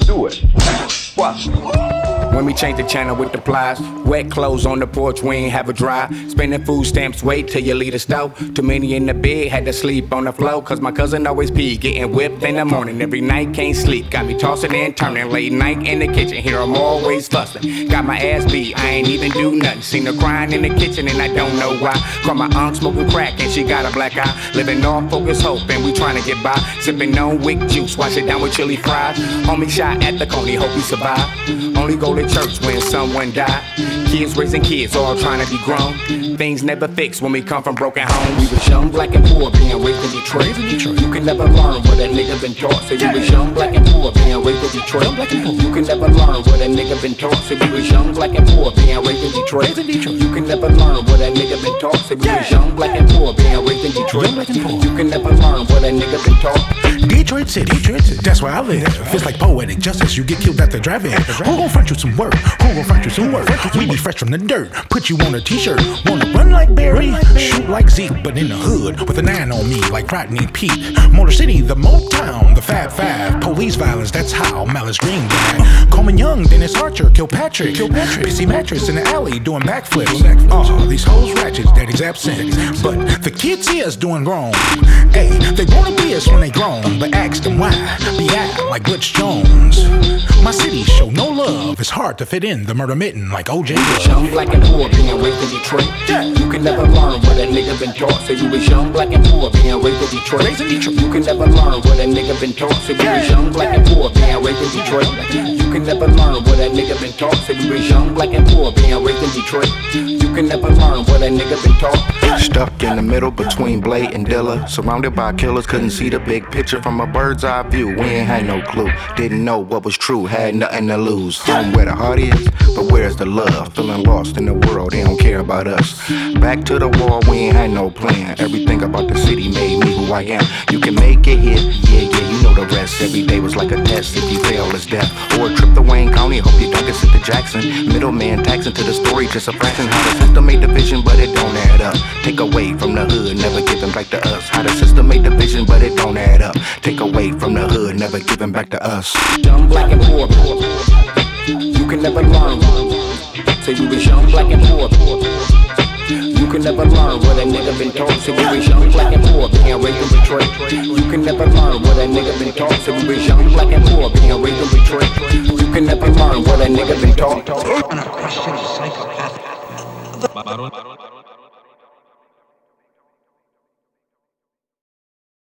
do it. What? When we change the channel with the plies, wet clothes on the porch, we ain't have a dry. Spending food stamps, wait till you leave the stove. Too many in the bed, had to sleep on the floor. Cause my cousin always pee, getting whipped in the morning. Every night, can't sleep, got me tossing and turning. Late night in the kitchen, here I'm always fussing. Got my ass beat, I ain't even do nothing. Seen her crying in the kitchen and I don't know why. Call my aunt smoking crack and she got a black eye. Living off focus hope and we trying to get by. Sipping on wick juice, wash it down with chili fries. Homie shot at the coney, hope he survive. Only go to church when someone died. Kids raising kids, all trying to be grown. Things never fix when we come from broken homes. We was young, black and poor, being raised in Detroit. You can never learn what a nigga been taught. So you was young, black and poor, being raised in Detroit. You can never learn what a nigga been taught. So you was young, black and poor, being raised in Detroit. You can never learn what a nigga been taught. So you was young, black and poor, being raised in Detroit. You can never learn what a nigga been taught. Detroit City, that's where I live. Feels like poetic justice, you get killed at the drive-in. Who gon' front you some work? Who gon' front you some work? We be fresh from the dirt, put you on a t-shirt. Wanna run like Barry, shoot like Zeke, but in the hood, with a 9 on me like Rodney Pete. Motor City, the Motown, the Fab Five. Police violence, that's how Malice Green died. Coleman Young, Dennis Archer, Kilpatrick. Pissy mattress in the alley doing backflips. Oh, these hoes ratchets, daddy's absent. But the kids see us doing wrong. Hey, they wanna be us when they grown, but ask them why. Be out like Butch Jones. My city show no love. It's hard to fit in the murder mitten like O.J. Young, black and poor, being raised in Detroit. You can never learn what a nigga been taught. So you was young, black and poor, being raised in Detroit. You can never learn what a nigga been taught. So you was young, black and poor, being raised in Detroit. You can never learn what a nigga been taught. So you was young, black and poor, being raised in Detroit. You can never learn what a nigga been taught. Stuck in the middle between Blade and Dilla, surrounded by killers, couldn't see the big picture from a bird's eye view. We ain't had no clue, didn't know what was true, had nothing to lose. Home where the heart is, but where's the love? Feeling lost in the world, they don't care about us. Back to the wall, we ain't had no plan. Everything about the city made me who I am. You can make it here, yeah, you know the rest. Every day was like a test, if you fail, it's death. Or a trip to Wayne County, hope you don't get sent to Jackson. Middleman taxing to the story, just a fraction. How the system made division, but it don't add up. Take away from the hood, never giving back to us. How the system made division, but it don't add up. Take away from the hood, never giving back to us. Young, black and poor, you can never learn. So you was young, black and poor. You can never learn what a nigga been taught. So you was young, black and poor, being raised in Detroit. You can never learn what a nigga been taught. So you was young, black and poor, being raised in Detroit. You can never learn what a nigga been taught. And a Christian psychopath.